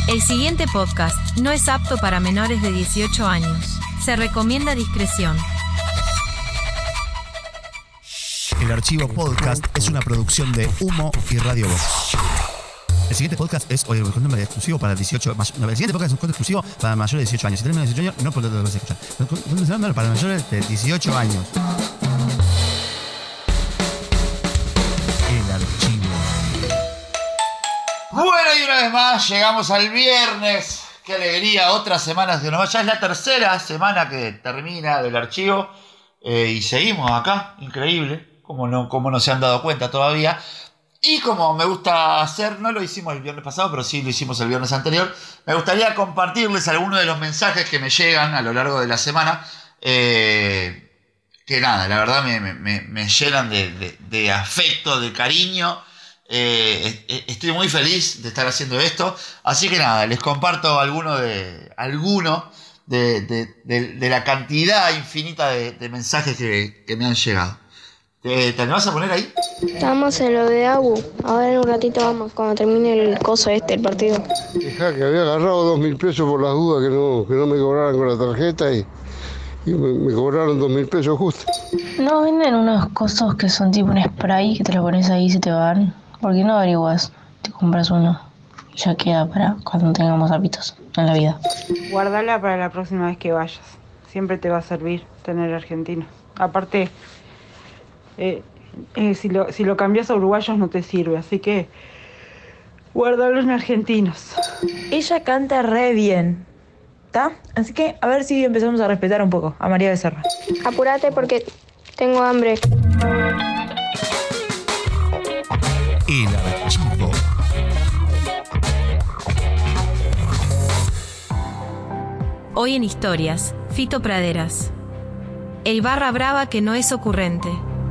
El siguiente podcast no es apto para menores de 18 años. Se recomienda discreción. El Archivo Podcast es una producción de Humo y Radio Vox. El siguiente podcast es exclusivo para 18 más. No, el siguiente podcast es un contenido exclusivo para mayores de 18 años. Si tenés menos de 18 años, no podés escuchar. Para mayores de 18 años. El Archivo. Bueno, y una vez más llegamos al viernes. Qué alegría, otra semana que nos va. Ya es la tercera semana que termina del Archivo. Y seguimos acá, increíble. Como no se han dado cuenta todavía. Y como me gusta hacer, no lo hicimos el viernes pasado, pero sí lo hicimos el viernes anterior, me gustaría compartirles algunos de los mensajes que me llegan a lo largo de la semana, que nada, la verdad me llenan de afecto, de cariño. Estoy muy feliz de estar haciendo esto, así que nada, les comparto alguno de la cantidad infinita de mensajes que me han llegado. ¿Te animás a poner ahí? Estamos en lo de Agu. Ahora en un ratito vamos, cuando termine el coso el partido. Fija que había agarrado 2.000 pesos por las dudas que no me cobraran con la tarjeta y me cobraron 2.000 pesos justo. ¿No venden unos cosos que son tipo un spray que te lo pones ahí y se te van? ¿Por qué no averiguas? Te compras uno y ya queda para cuando tengamos hábitos en la vida. Guardala para la próxima vez que vayas. Siempre te va a servir tener argentinos. Aparte, si lo cambias a uruguayos no te sirve, así que guárdalo en argentinos. Ella canta re bien, ¿está? Así que a ver si empezamos a respetar un poco a María Becerra. Apúrate porque tengo hambre. El Archivo. Hoy en Historias, Fito Praderas. El barra brava que no es ocurrente.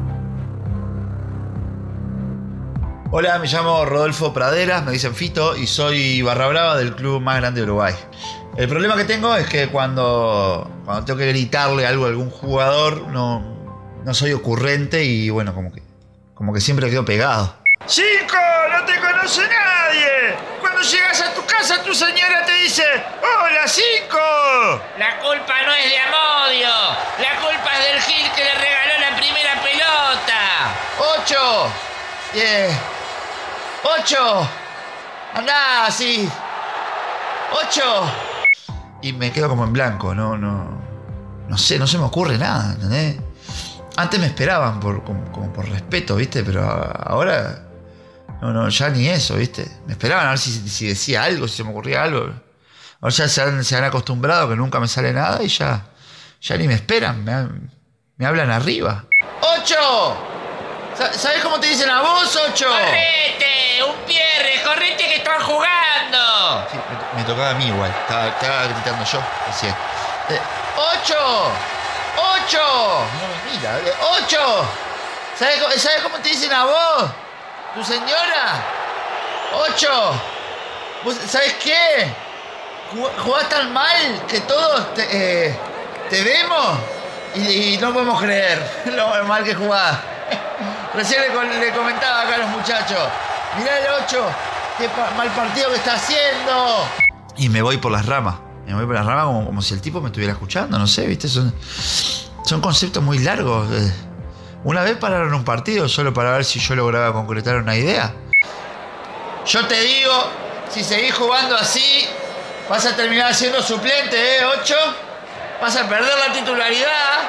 Hola, me llamo Rodolfo Praderas, me dicen Fito y soy barra brava del club más grande de Uruguay. El problema que tengo es que cuando tengo que gritarle algo a algún jugador no soy ocurrente y bueno, como que siempre quedo pegado. ¡Cinco! ¡No te conoce nadie! Cuando llegas a tu casa tu señora te dice ¡Hola, Cinco! La culpa no es de Amodio, la culpa es del Gil que le regaló la primera pelota. 8, 10, 8, andá así, 8. Y me quedo como en blanco, no sé, no se me ocurre nada, ¿entendés? Antes me esperaban como por respeto, ¿viste? Pero ahora no, ya ni eso, ¿viste? Me esperaban a ver si decía algo, si se me ocurría algo. Ahora ya se han acostumbrado que nunca me sale nada y ya ni me esperan, me hablan arriba. ¡8! ¿Sabés cómo te dicen a vos, 8? ¡Correte! ¡Un pierre! ¡Correte que están jugando! Sí, me tocaba a mí igual. Estaba gritando yo. Decía, 8. 8. No me mira. 8. ¿Sabés cómo te dicen a vos? ¿Tu señora? 8. ¿Sabés qué? Jugás tan mal que todos te vemos y no podemos creer lo mal que jugás. Recién le comentaba acá a los muchachos. Mirá el 8, qué mal partido que está haciendo. Y me voy por las ramas. Como si el tipo me estuviera escuchando, no sé, ¿viste? Son conceptos muy largos. Una vez pararon un partido solo para ver si yo lograba concretar una idea. Yo te digo, si seguís jugando así, vas a terminar siendo suplente, 8. Vas a perder la titularidad.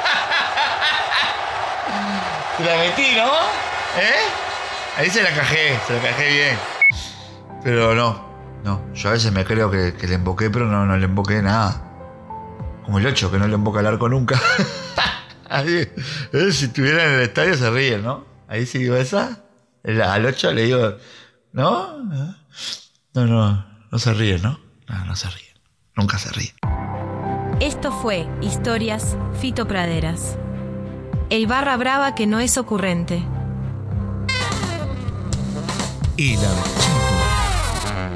Te la metí, ¿no? Ahí se la cajé bien. Pero no, yo a veces me creo que le emboqué, pero no le emboqué nada. Como el 8, que no le emboca el arco nunca. Ahí, si estuviera en el estadio se ríen, ¿no? Ahí sí digo esa. Al 8 le digo, ¿no? No se ríen, ¿no? No se ríen. Nunca se ríen. Esto fue Historias, Fito Praderas. El barra brava que no es ocurrente. El Archivo.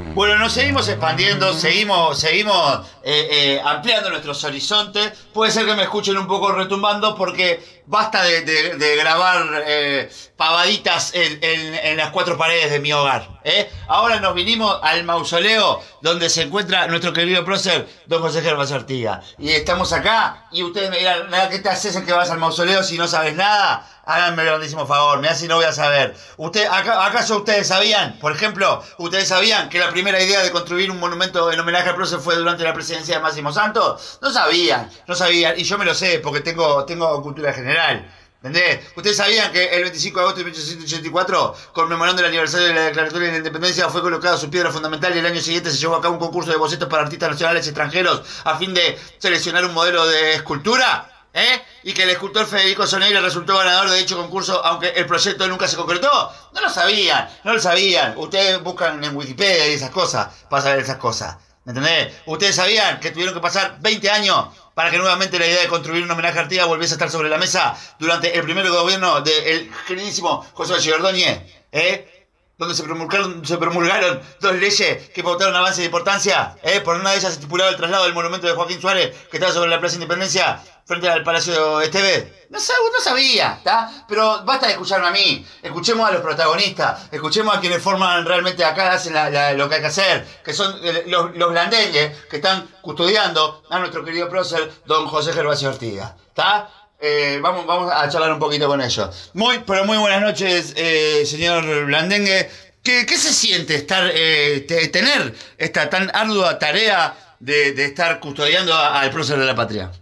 Bueno, nos seguimos expandiendo, seguimos ampliando nuestros horizontes. Puede ser que me escuchen un poco retumbando porque basta de grabar pavaditas en las cuatro paredes de mi hogar. Ahora nos vinimos al mausoleo donde se encuentra nuestro querido prócer don José Gervasio Artiga. Y estamos acá y ustedes me dirán, ¿qué te haces en que vas al mausoleo si no sabes nada? Háganme el grandísimo favor, mirá si no voy a saber. ¿Acaso ustedes sabían, por ejemplo, ustedes sabían que la primera idea de construir un monumento en homenaje al prócer fue durante la presidencia de Máximo Santos? No sabían, y yo me lo sé porque tengo cultura general. ¿Entendés? ¿Ustedes sabían que el 25 de agosto de 1884, conmemorando el aniversario de la Declaratoria de la Independencia, fue colocada su piedra fundamental y el año siguiente se llevó a cabo un concurso de bocetos para artistas nacionales y extranjeros a fin de seleccionar un modelo de escultura? Y que el escultor Federico Soneira resultó ganador de dicho concurso, aunque el proyecto nunca se concretó. No lo sabían. Ustedes buscan en Wikipedia y esas cosas para saber esas cosas. ¿Me entendés? Ustedes sabían que tuvieron que pasar 20 años para que nuevamente la idea de construir un homenaje a Artigas volviese a estar sobre la mesa durante el primer gobierno del queridísimo José Bachiller Ordóñez, donde se promulgaron dos leyes que pautaron avance de importancia. Por una de ellas estipulaba el traslado del monumento de Joaquín Suárez, que estaba sobre la Plaza Independencia, frente al Palacio Esteves. No sabía, ¿está? Pero basta de escucharme a mí. Escuchemos a los protagonistas. Escuchemos a quienes forman realmente acá, hacen lo que hay que hacer. Que son los blandengues que están custodiando a nuestro querido prócer, don José Gervasio Artiga. ¿Está? Vamos a charlar un poquito con ellos. Muy buenas noches, señor Blandengue. ¿Qué se siente tener esta tan ardua tarea de estar custodiando al prócer de la patria?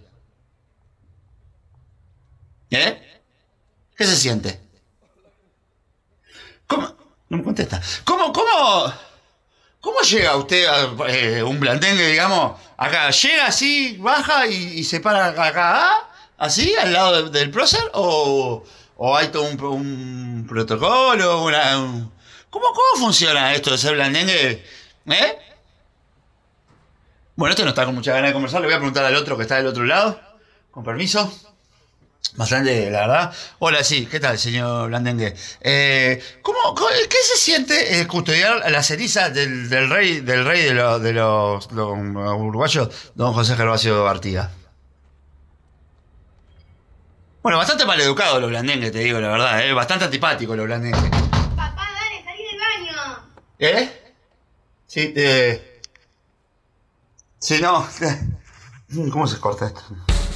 ¿Qué se siente? ¿Cómo? No me contesta. ¿Cómo llega usted a un blandengue, digamos, acá? ¿Llega así, baja y se para acá, así, al lado del prócer? ¿O hay todo un protocolo? ¿Cómo funciona esto de ser blandengue? Bueno, este no está con mucha ganas de conversar. Le voy a preguntar al otro que está del otro lado. Con permiso. Bastante, la verdad. Hola, sí, ¿qué tal, señor Blandengue? ¿Qué se siente custodiar las cenizas del rey de los uruguayos, don José Gervasio Artiga? Bueno, bastante maleducado los blandengues, te digo la verdad, bastante antipático los blandengues. Papá, dale, salí del baño. Sí, sí, no. ¿Cómo se corta esto?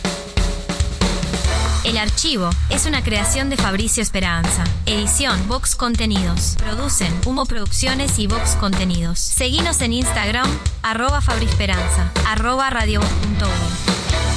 El Archivo es una creación de Fabricio Esperanza. Edición Vox Contenidos. Producen Humo Producciones y Vox Contenidos. Seguinos en Instagram, @Fabrisperanza, @radiovox.1.